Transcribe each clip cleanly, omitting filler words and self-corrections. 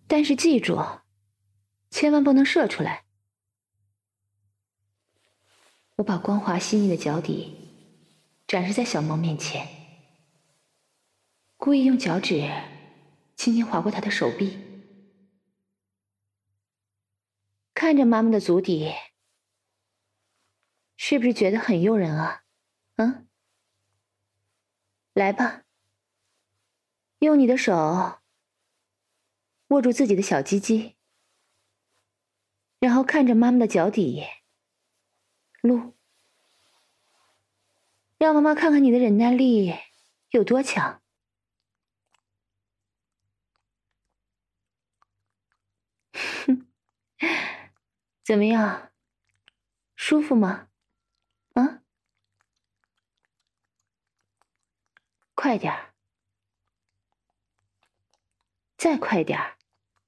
但是记住，千万不能射出来。我把光滑细腻的脚底展示在小猫面前，故意用脚趾轻轻划过它的手臂，看着妈妈的足底，是不是觉得很诱人啊？嗯，来吧，用你的手握住自己的小鸡鸡，然后看着妈妈的脚底撸，让妈妈看看你的忍耐力有多强。哼，怎么样？舒服吗？啊？快点儿，再快点儿。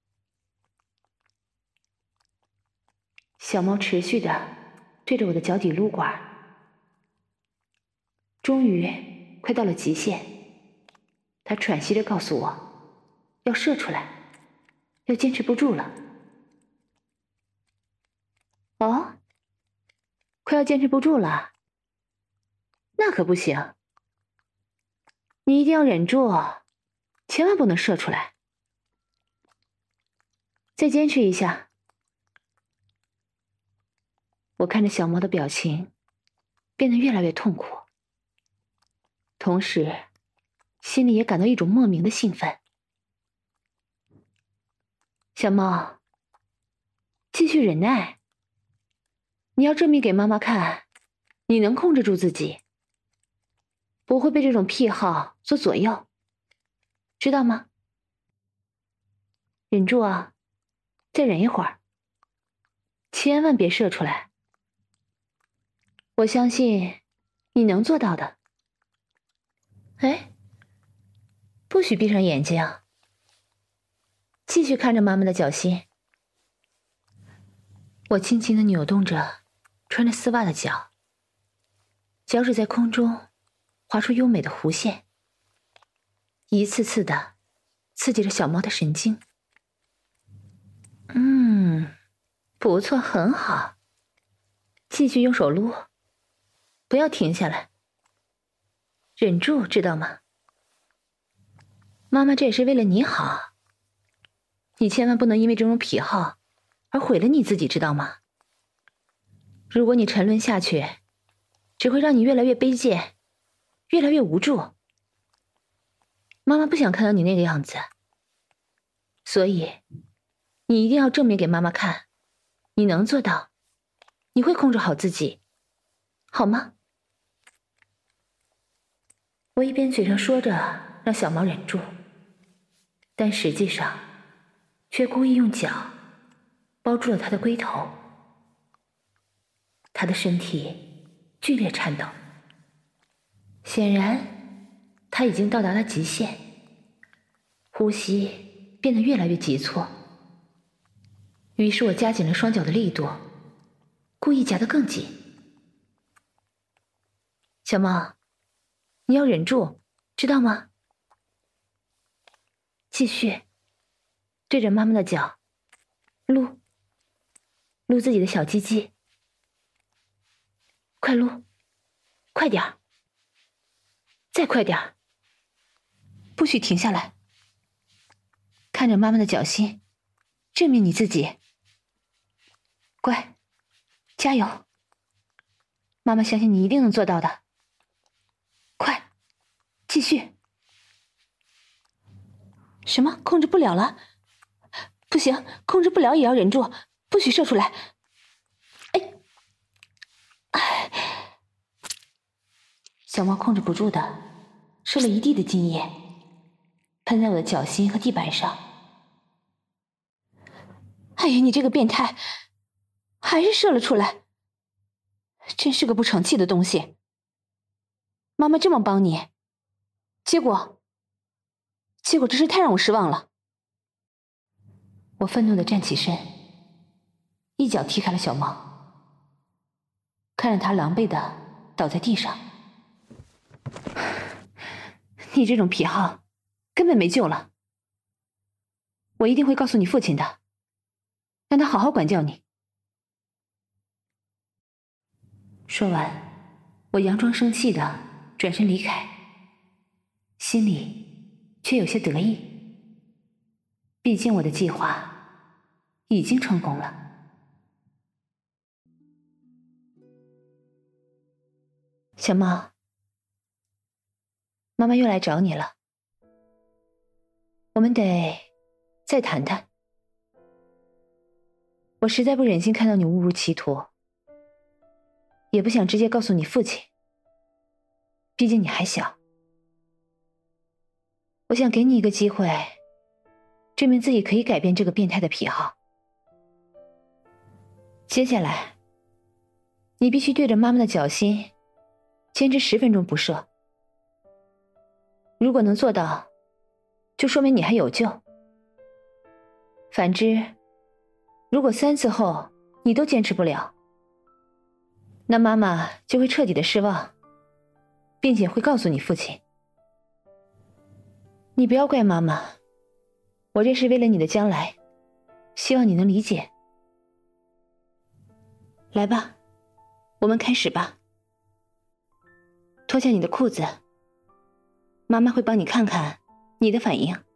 小猫持续的对着我的脚底撸管，终于快到了极限。它喘息着告诉我，要射出来，要坚持不住了。哦，快要坚持不住了，那可不行。你一定要忍住，千万不能射出来。再坚持一下。我看着小猫的表情变得越来越痛苦，同时心里也感到一种莫名的兴奋。小猫，继续忍耐。你要证明给妈妈看，你能控制住自己，不会被这种癖好所左右，知道吗？忍住啊，再忍一会儿，千万别射出来。我相信你能做到的。哎，不许闭上眼睛，继续看着妈妈的脚心。我轻轻地扭动着穿着丝袜的脚，脚趾在空中划出优美的弧线，一次次的刺激着小猫的神经。不错，很好。继续用手撸，不要停下来，忍住，知道吗？妈妈这也是为了你好，你千万不能因为这种癖好而毁了你自己，知道吗？如果你沉沦下去，只会让你越来越卑贱，越来越无助。妈妈不想看到你那个样子，所以你一定要证明给妈妈看，你能做到，你会控制好自己，好吗？我一边嘴上说着让小猫忍住，但实际上却故意用脚包住了它的龟头。它的身体剧烈颤抖，显然它已经到达了极限，呼吸变得越来越急促。于是我加紧了双脚的力度，故意夹得更紧。小猫，你要忍住，知道吗？继续对着妈妈的脚撸，撸自己的小鸡鸡。快撸，快点儿，再快点儿，不许停下来。看着妈妈的脚心，证明你自己。乖，加油！妈妈相信你一定能做到的。快，继续。什么？控制不了了？不行，控制不了也要忍住，不许射出来。小猫控制不住的射了一地的精液，喷在我的脚心和地板上。哎呀，你这个变态，还是射了出来，真是个不成器的东西。妈妈这么帮你，结果真是太让我失望了。我愤怒地站起身，一脚踢开了小猫，看着它狼狈地倒在地上。你这种癖好根本没救了。 我一定会告诉你父亲的，让他好好管教你。说完，我佯装生气的转身离开，心里却有些得意。毕竟我的计划已经成功了。小猫，妈妈又来找你了，我们得再谈谈。我实在不忍心看到你误入歧途，也不想直接告诉你父亲，毕竟你还小。我想给你一个机会，证明自己可以改变这个变态的癖好。接下来，你必须对着妈妈的脚心坚持10分钟不射。如果能做到，就说明你还有救。反之，如果3次后你都坚持不了，那妈妈就会彻底的失望，并且会告诉你父亲。你不要怪妈妈，我这是为了你的将来，希望你能理解。来吧，我们开始吧。脱下你的裤子，妈妈会帮你看看你的反应。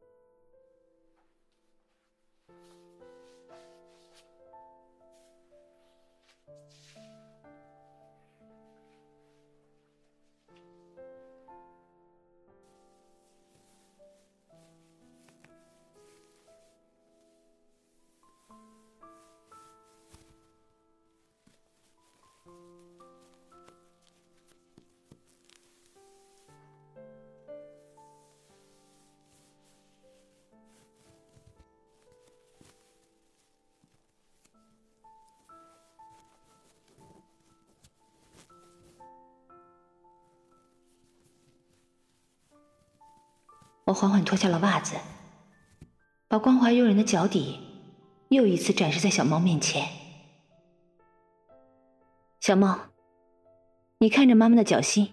我缓缓脱下了袜子，把光滑诱人的脚底又一次展示在小猫面前。小猫，你看着妈妈的脚心，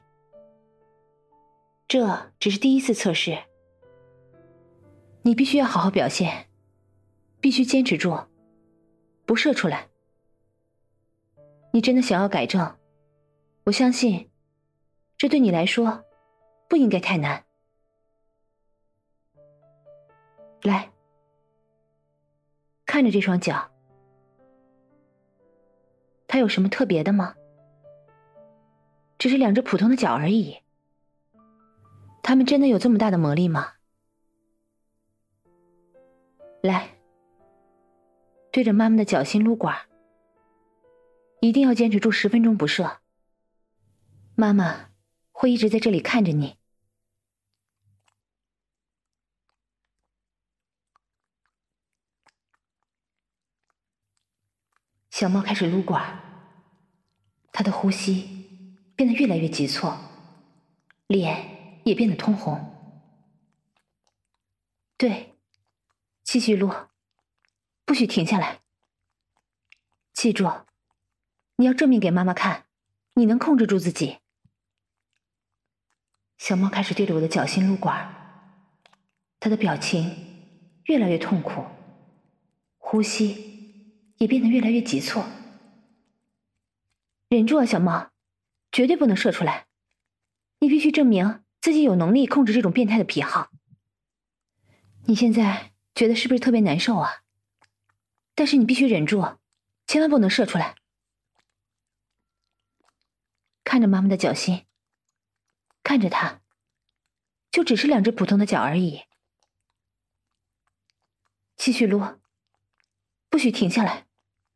这只是第1次测试，你必须要好好表现，必须坚持住，不射出来。你真的想要改正，我相信这对你来说不应该太难。来，看着这双脚，它有什么特别的吗？只是2只普通的脚而已，它们真的有这么大的魔力吗？来，对着妈妈的脚心撸管，一定要坚持住10分钟不射。妈妈会一直在这里看着你。小猫开始撸管，它的呼吸变得越来越急促，脸也变得通红。对，继续撸，不许停下来。记住，你要证明给妈妈看，你能控制住自己。小猫开始对着我的脚心撸管，它的表情越来越痛苦，呼吸也变得越来越急促。忍住啊，小猫，绝对不能射出来。你必须证明自己有能力控制这种变态的癖好。你现在觉得是不是特别难受啊？但是你必须忍住，千万不能射出来。看着妈妈的脚心，看着她，就只是2只普通的脚而已。继续撸，不许停下来。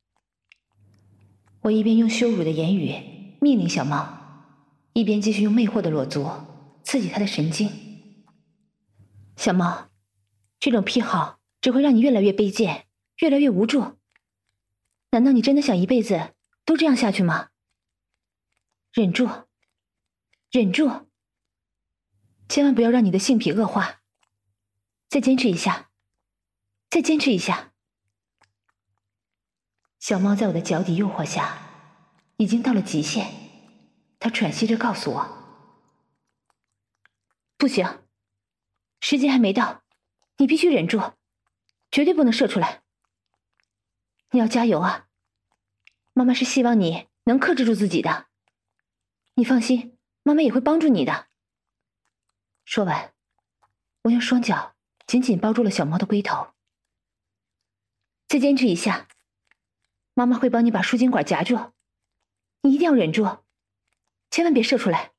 我一边用羞辱的言语命令小猫，一边继续用魅惑的裸足刺激它的神经。小猫，这种癖好只会让你越来越卑贱，越来越无助。难道你真的想一辈子都这样下去吗？忍住，忍住，千万不要让你的性癖恶化。再坚持一下，再坚持一下。小猫在我的脚底诱惑下，已经到了极限。它喘息着告诉我：“不行，时间还没到，你必须忍住， 绝对不能射出来。你要加油啊！妈妈是希望你能克制住自己的。你放心，妈妈也会帮助你的。说完，我用双脚紧紧抱住了小猫的龟头。再坚持一下，妈妈会帮你把输精管夹住。你一定要忍住，千万别射出来。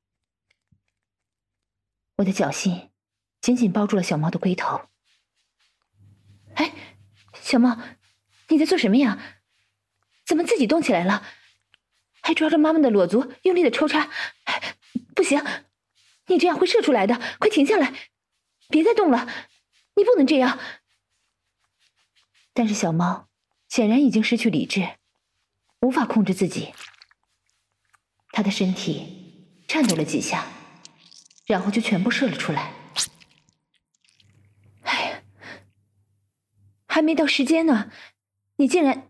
我的脚心紧紧抱住了小猫的龟头。哎，小猫，你在做什么呀？怎么自己动起来了？还抓着妈妈的裸足用力的抽插。不行，你这样会射出来的，快停下来，别再动了，你不能这样。但是小猫显然已经失去理智，无法控制自己。它的身体颤抖了几下，然后就全部射了出来。哎呀，还没到时间呢，你竟然……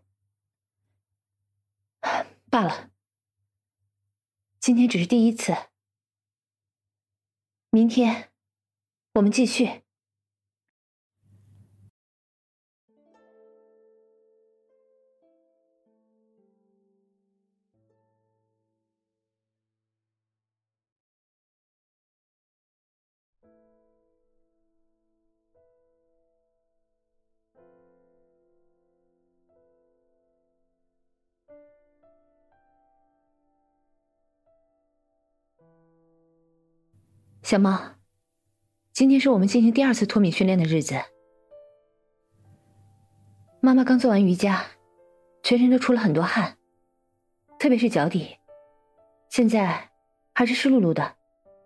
罢了，今天只是第一次，明天我们继续。小猫，今天是我们进行第2次脱敏训练的日子。妈妈刚做完瑜伽，全身都出了很多汗，特别是脚底，现在还是湿漉漉的。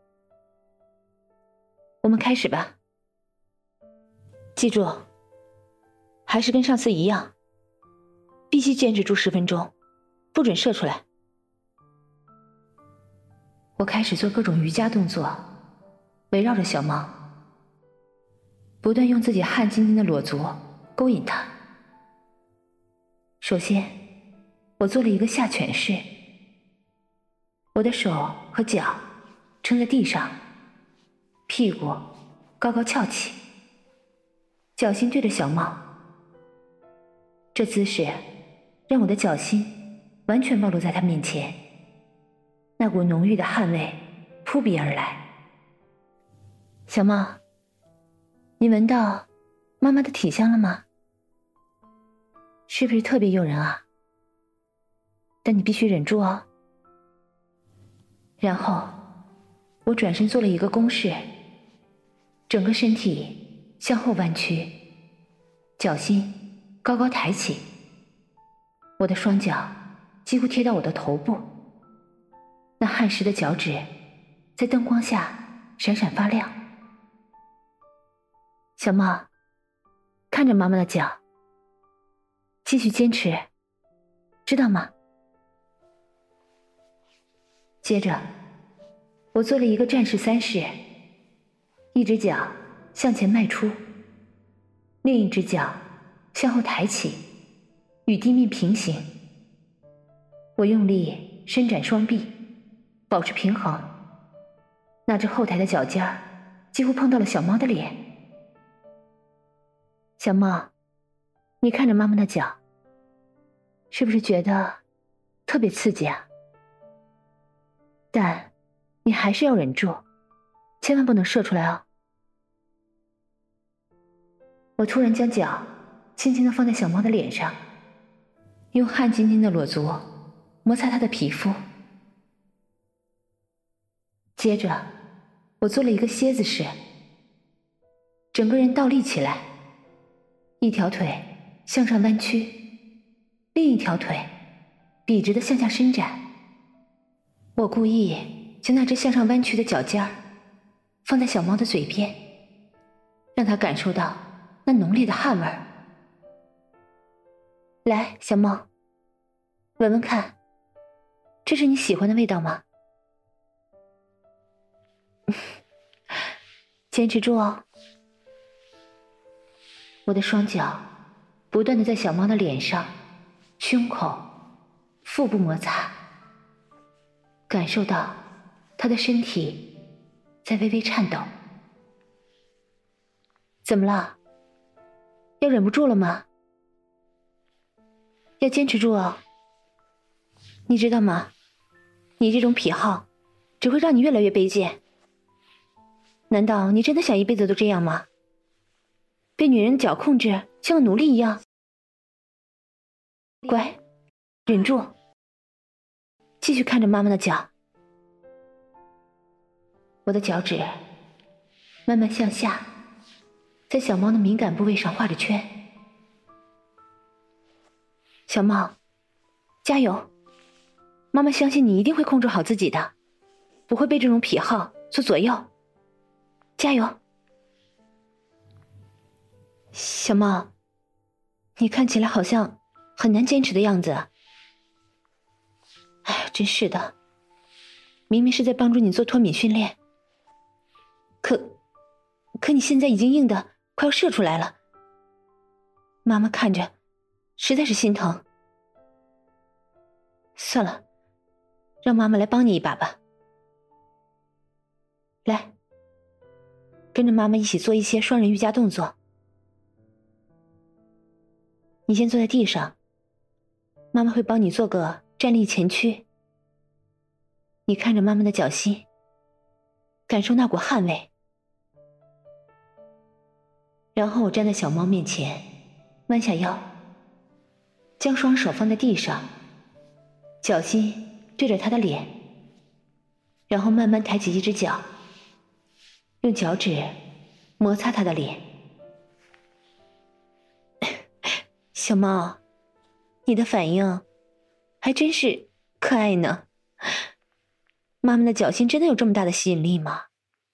我们开始吧。记住，还是跟上次一样，必须坚持住10分钟，不准射出来。我开始做各种瑜伽动作，围绕着小猫，不断用自己汗津津的裸足勾引它。首先，我做了一个下犬式，我的手和脚撑在地上，屁股高高翘起，脚心对着小猫。这姿势让我的脚心完全暴露在它面前，那股浓郁的汗味扑鼻而来。小猫，你闻到妈妈的体香了吗？是不是特别诱人啊？但你必须忍住哦。然后我转身做了一个弓式，整个身体向后弯曲，脚心高高抬起，我的双脚几乎贴到我的头部，那汗湿的脚趾在灯光下闪闪发亮。小猫，看着妈妈的脚，继续坚持，知道吗？接着我做了一个战士3式，一只脚向前迈出，另一只脚向后抬起，与地面平行。我用力伸展双臂，保持平衡，那只后抬的脚尖儿几乎碰到了小猫的脸。小猫，你看着妈妈的脚，是不是觉得特别刺激啊？但你还是要忍住，千万不能射出来哦。我突然将脚轻轻地放在小猫的脸上，用汗津津的裸足摩擦它的皮肤。接着我做了一个蝎子式，整个人倒立起来，一条腿向上弯曲，另一条腿笔直地向下伸展。我故意将那只向上弯曲的脚尖儿放在小猫的嘴边，让它感受到那浓烈的汗味儿。来，小猫，闻闻看，这是你喜欢的味道吗？坚持住哦。我的双脚不断地在小猫的脸上、胸口、腹部摩擦，感受到它的身体在微微颤抖。怎么了？ 要忍不住了吗？要坚持住哦。你知道吗？你这种癖好只会让你越来越卑贱。难道你真的想一辈子都这样吗？被女人的脚控制，像个奴隶一样？乖，忍住，继续看着妈妈的脚。我的脚趾慢慢向下，在小猫的敏感部位上画着圈。小猫，加油！妈妈相信你一定会控制好自己的，不会被这种癖好所左右。加油！小猫，你看起来好像很难坚持的样子。哎，真是的，明明是在帮助你做脱敏训练，可你现在已经硬得快要射出来了。妈妈看着实在是心疼。算了，让妈妈来帮你一把吧。来，跟着妈妈一起做一些双人瑜伽动作。你先坐在地上，妈妈会帮你做个站立前屈。你看着妈妈的脚心，感受那股汗味。然后我站在小猫面前，弯下腰，将双手放在地上，脚心对着它的脸，然后慢慢抬起一只脚，用脚趾摩擦它的脸。小猫，你的反应还真是可爱呢。妈妈的脚心真的有这么大的吸引力吗？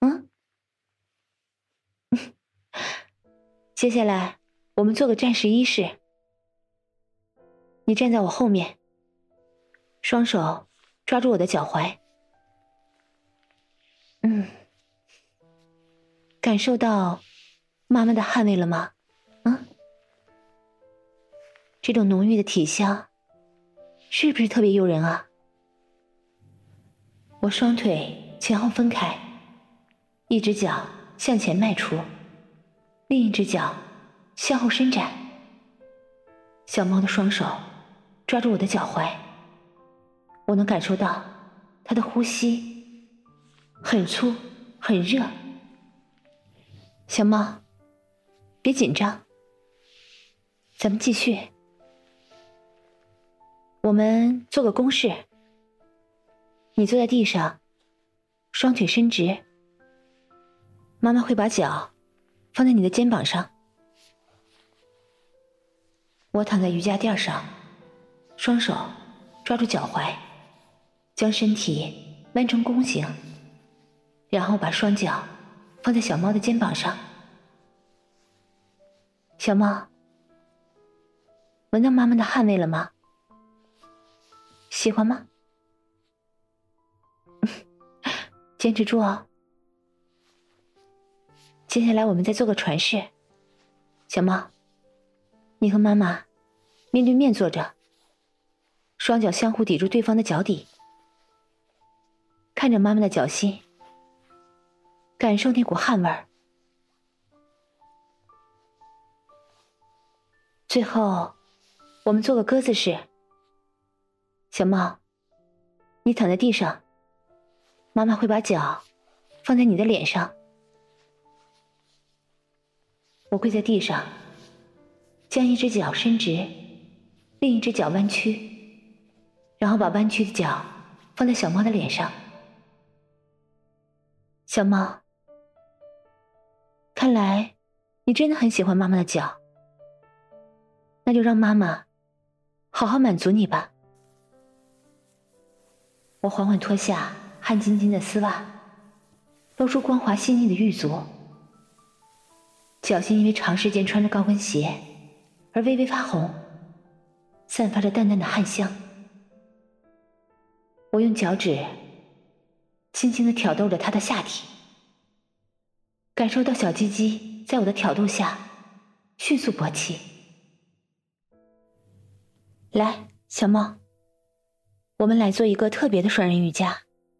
接下来我们做个战士一式。你站在我后面，双手抓住我的脚踝。感受到妈妈的汗味了吗？这种浓郁的体香是不是特别诱人啊？我双腿前后分开，一只脚向前迈出，另一只脚向后伸展。小猫的双手抓住我的脚踝，我能感受到它的呼吸很粗很热。小猫，别紧张，咱们继续。我们做个公式，你坐在地上，双腿伸直，妈妈会把脚放在你的肩膀上。我躺在瑜伽垫上，双手抓住脚踝，将身体弯成弓形，然后把双脚放在小猫的肩膀上。小猫，闻到妈妈的汗味了吗？喜欢吗？坚持住哦。接下来我们再做个船式。小猫，你和妈妈面对面坐着，双脚相互抵住对方的脚底，看着妈妈的脚心，感受那股汗味儿。最后我们做个鸽子式。小猫，你躺在地上，妈妈会把脚放在你的脸上。我跪在地上，将一只脚伸直，另一只脚弯曲，然后把弯曲的脚放在小猫的脸上。小猫，看来你真的很喜欢妈妈的脚，那就让妈妈好好满足你吧。我缓缓脱下汗津津的丝袜，露出光滑细腻的玉足，脚心因为长时间穿着高跟鞋而微微发红，散发着淡淡的汗香。我用脚趾轻轻地挑逗着她的下体，感受到小鸡鸡在我的挑逗下迅速勃起。来，小猫，我们来做一个特别的双人瑜伽。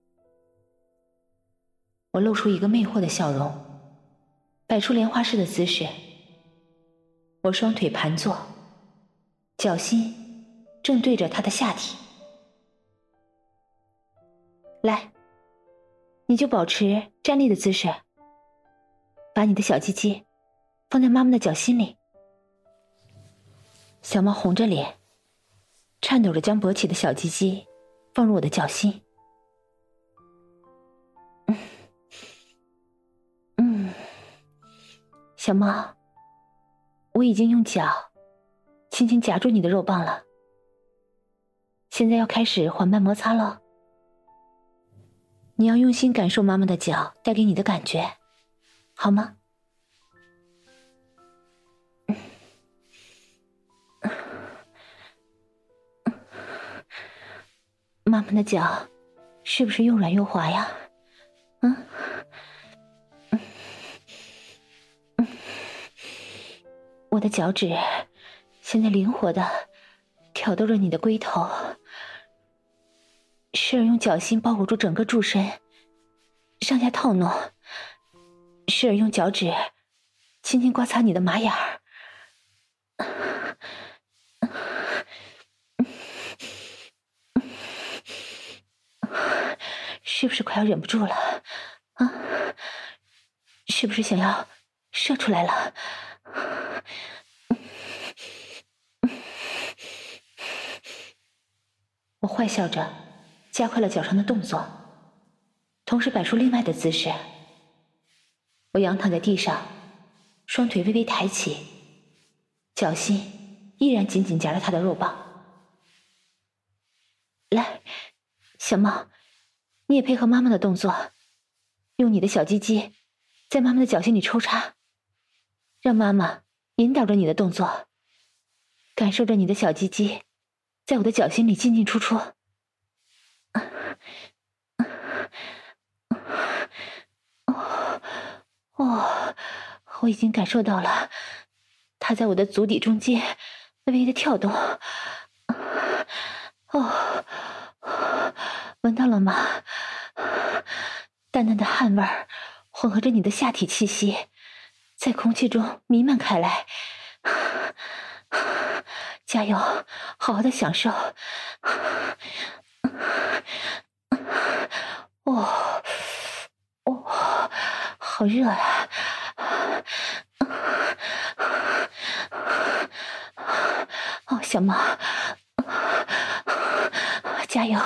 我露出一个魅惑的笑容，摆出莲花式的姿势。 我双腿盘坐，脚心正对着他的下体。来，你就保持站立的姿势，把你的小鸡鸡放在妈妈的脚心里。小猫红着脸，颤抖着将勃起的小鸡鸡放入我的脚心。小猫，我已经用脚轻轻夹住你的肉棒了，现在要开始缓慢摩擦了。你要用心感受妈妈的脚带给你的感觉，好吗？妈妈的脚是不是又软又滑呀？我的脚趾现在灵活地挑逗着你的龟头，时而用脚心包裹住整个柱身，上下套弄，时而用脚趾轻轻刮擦你的马眼儿。是不是快要忍不住了啊？是不是想要射出来了？我坏笑着，加快了脚上的动作，同时摆出另外的姿势。我仰躺在地上，双腿微微抬起，脚心依然紧紧夹着他的肉棒。来，小猫，你也配合妈妈的动作，用你的小鸡鸡在妈妈的脚心里抽插，让妈妈引导着你的动作，感受着你的小鸡鸡在我的脚心里进进出出。我已经感受到了，它在我的足底中间微微的跳动。闻到了吗？淡淡的汗味儿混合着你的下体气息，在空气中弥漫开来。加油，好好的享受。好热啊！小猫，加油！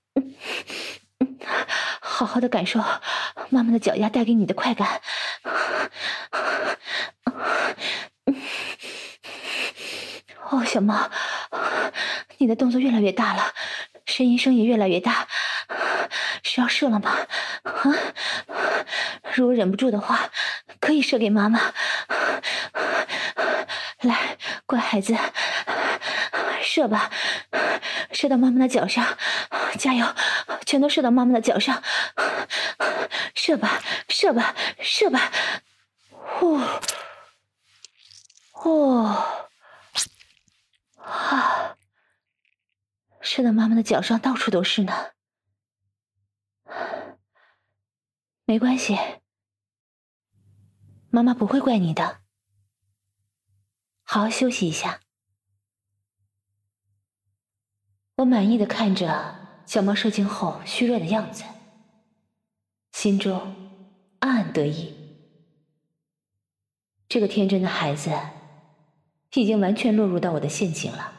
好好的感受妈妈的脚丫带给你的快感。小猫，你的动作越来越大了，呻吟声也越来越大，是要射了吗？如果忍不住的话，可以射给妈妈。来，乖孩子，射吧，射到妈妈的脚上，加油，全都射到妈妈的脚上，射吧，射吧，射吧，射到妈妈的脚上到处都是呢。没关系，妈妈不会怪你的，好好休息一下。我满意的看着小猫射精后虚弱的样子，心中暗暗得意。这个天真的孩子已经完全落入到我的陷阱了。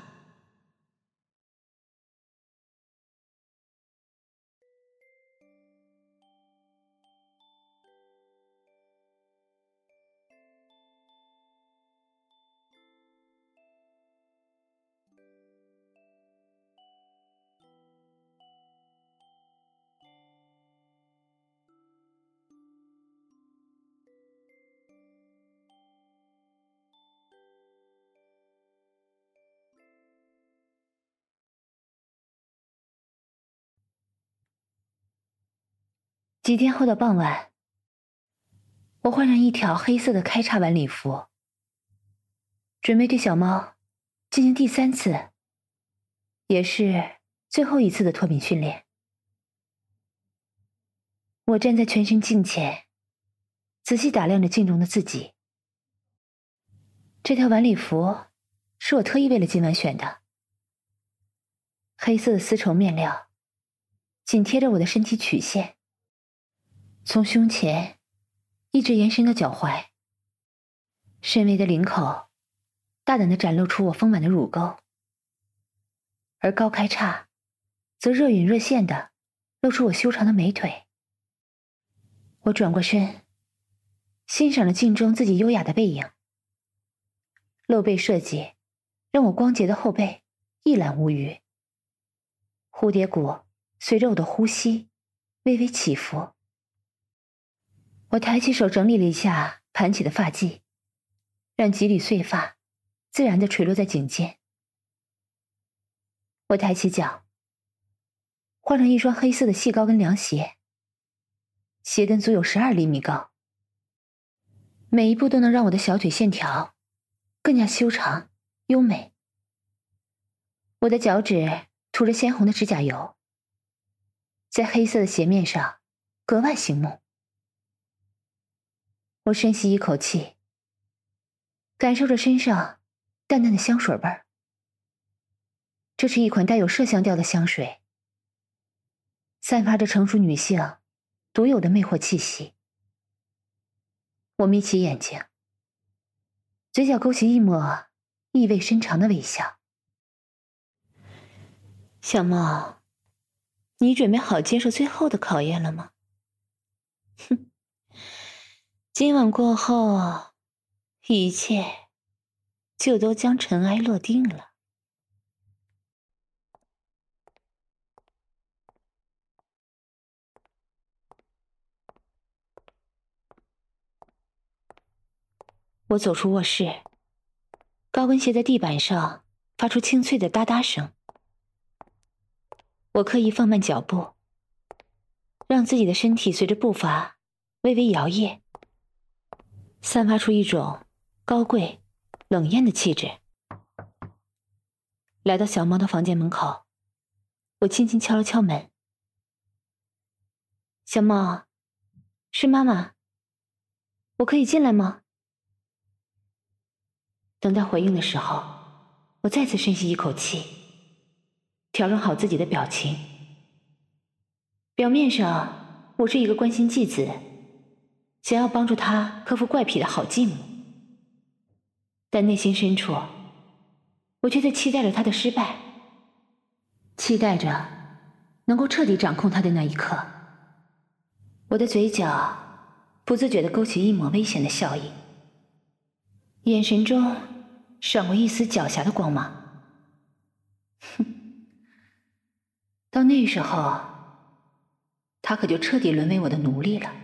几天后的傍晚，我换上一条黑色的开叉晚礼服，准备对小猫进行第3次，也是最后一次的脱敏训练。我站在全身镜前，仔细打量着镜中的自己。 这条晚礼服是我特意为了今晚选的，黑色的丝绸面料，紧贴着我的身体曲线，从胸前一直延伸到脚踝，深 V 的领口大胆地展露出我丰满的乳沟，而高开叉则若隐若现地露出我修长的美腿。我转过身，欣赏了镜中自己优雅的背影，露背设计让我光洁的后背一览无余，蝴蝶骨随着我的呼吸微微起伏。我抬起手整理了一下盘起的发髻，让几缕碎发自然地垂落在颈间。我抬起脚，换上一双黑色的细高跟凉鞋，鞋跟足有12厘米高，每一步都能让我的小腿线条更加修长优美。我的脚趾涂着鲜红的指甲油，在黑色的鞋面上格外醒目。我深吸一口气，感受着身上淡淡的香水味儿。这是一款带有麝香调的香水，散发着成熟女性独有的魅惑气息。我眯起眼睛，嘴角勾起一抹意味深长的微笑。小猫，你准备好接受最后的考验了吗？哼，今晚过后，一切就都将尘埃落定了。我走出卧室，高跟鞋在地板上发出清脆的哒哒声。我刻意放慢脚步，让自己的身体随着步伐微微摇曳，散发出一种高贵冷艳的气质。来到小猫的房间门口，我轻轻敲了敲门。小猫，是妈妈，我可以进来吗？等待回应的时候，我再次深吸一口气，调整好自己的表情。表面上我是一个关心继子，想要帮助他克服怪癖的好继母，但内心深处我却在期待着他的失败，期待着能够彻底掌控他的那一刻。我的嘴角不自觉地勾起一抹危险的笑意，眼神中闪过一丝狡黠的光芒。哼，到那时候，他可就彻底沦为我的奴隶了。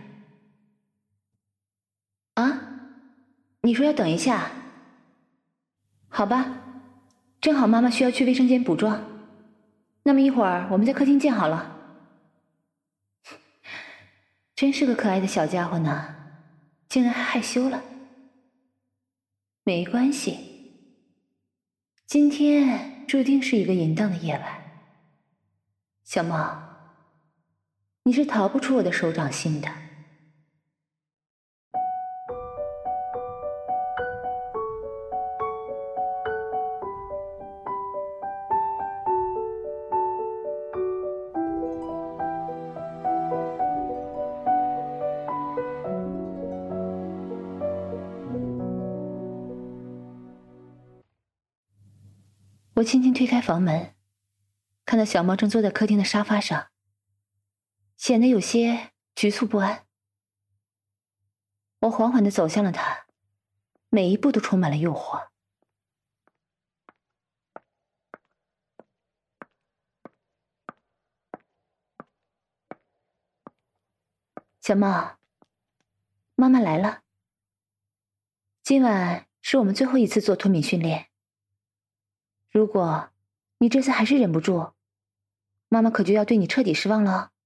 啊，你说要等一下？好吧，正好妈妈需要去卫生间补妆，那么一会儿我们在客厅见好了。真是个可爱的小家伙呢，竟然还害羞了。没关系，今天注定是一个淫荡的夜晚。小猫，你是逃不出我的手掌心的。我轻轻推开房门，看到小猫正坐在客厅的沙发上，显得有些局促不安。我缓缓地走向了它，每一步都充满了诱惑。小猫，妈妈来了。今晚是我们最后一次做脱敏训练。如果你这次还是忍不住，妈妈可就要对你彻底失望了哦。